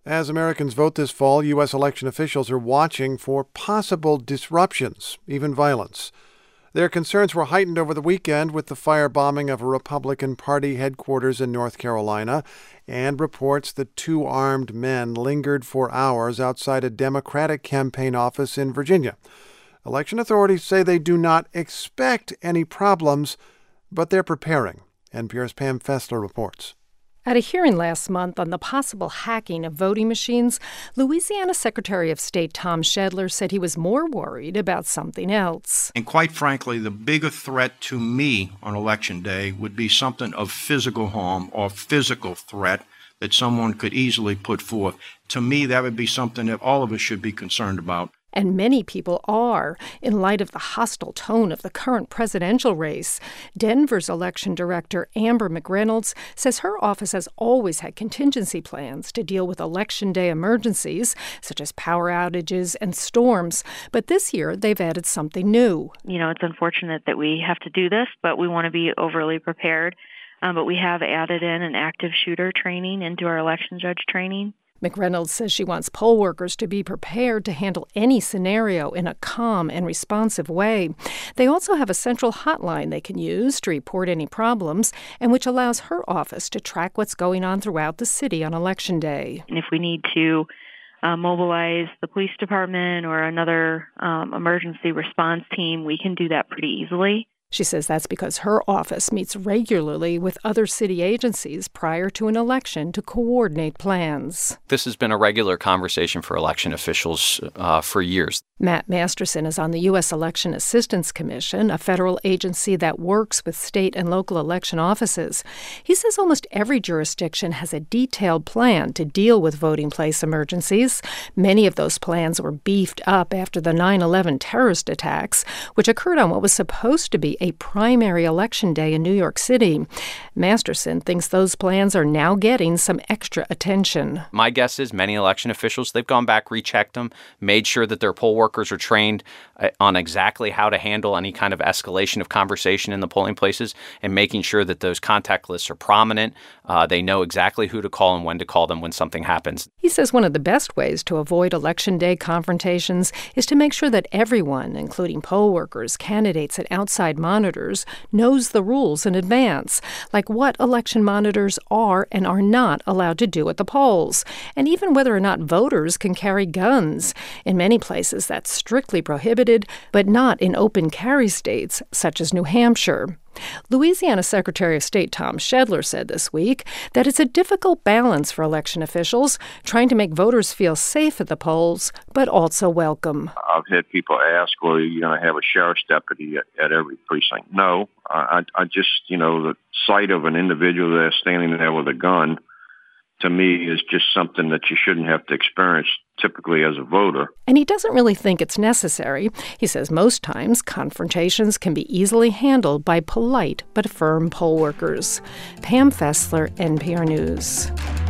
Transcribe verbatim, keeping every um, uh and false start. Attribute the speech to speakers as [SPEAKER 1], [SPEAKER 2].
[SPEAKER 1] As Americans vote this fall, U S election officials are watching for possible disruptions, even violence. Their concerns were heightened over the weekend with the firebombing of a Republican Party headquarters in North Carolina and reports that two armed men lingered for hours outside a Democratic campaign office in Virginia. Election authorities say they do not expect any problems, but they're preparing. N P R's Pam Fessler reports.
[SPEAKER 2] At a hearing last month on the possible hacking of voting machines, Louisiana Secretary of State Tom Shedler said he was more worried about something else.
[SPEAKER 3] And quite frankly, the bigger threat to me on Election Day would be something of physical harm or physical threat that someone could easily put forth. To me, that would be something that all of us should be concerned about.
[SPEAKER 2] And many people are, in light of the hostile tone of the current presidential race. Denver's election director, Amber McReynolds, says her office has always had contingency plans to deal with Election Day emergencies, such as power outages and storms. But this year, they've added something new.
[SPEAKER 4] You know, it's unfortunate that we have to do this, but we want to be overly prepared. Um, but we have added in an active shooter training into our election judge training.
[SPEAKER 2] McReynolds says she wants poll workers to be prepared to handle any scenario in a calm and responsive way. They also have a central hotline they can use to report any problems, and which allows her office to track what's going on throughout the city on Election Day.
[SPEAKER 4] And if we need to uh, mobilize the police department or another um, emergency response team, we can do that pretty easily.
[SPEAKER 2] She says that's because her office meets regularly with other city agencies prior to an election to coordinate plans.
[SPEAKER 5] This has been a regular conversation for election officials uh, for years.
[SPEAKER 2] Matt Masterson is on the U S Election Assistance Commission, a federal agency that works with state and local election offices. He says almost every jurisdiction has a detailed plan to deal with voting place emergencies. Many of those plans were beefed up after the nine eleven terrorist attacks, which occurred on what was supposed to be a primary election day in New York City. Masterson thinks those plans are now getting some extra attention.
[SPEAKER 5] My guess is many election officials, they've gone back, rechecked them, made sure that their poll workers are trained uh, on exactly how to handle any kind of escalation of conversation in the polling places and making sure that those contact lists are prominent. Uh, they know exactly who to call and when to call them when something happens.
[SPEAKER 2] He says one of the best ways to avoid Election Day confrontations is to make sure that everyone, including poll workers, candidates, and outside monitors, knows the rules in advance, like what election monitors are and are not allowed to do at the polls, and even whether or not voters can carry guns. In many places, that's strictly prohibited, but not in open carry states such as New Hampshire. Louisiana Secretary of State Tom Shedler said this week that it's a difficult balance for election officials, trying to make voters feel safe at the polls, but also welcome.
[SPEAKER 6] I've had people ask, well, are you going to have a sheriff's deputy at, at every precinct? No, I, I just, you know, the sight of an individual that's standing there with a gun, to me, is just something that you shouldn't have to experience typically as a voter.
[SPEAKER 2] And he doesn't really think it's necessary. He says most times confrontations can be easily handled by polite but firm poll workers. Pam Fessler, N P R News.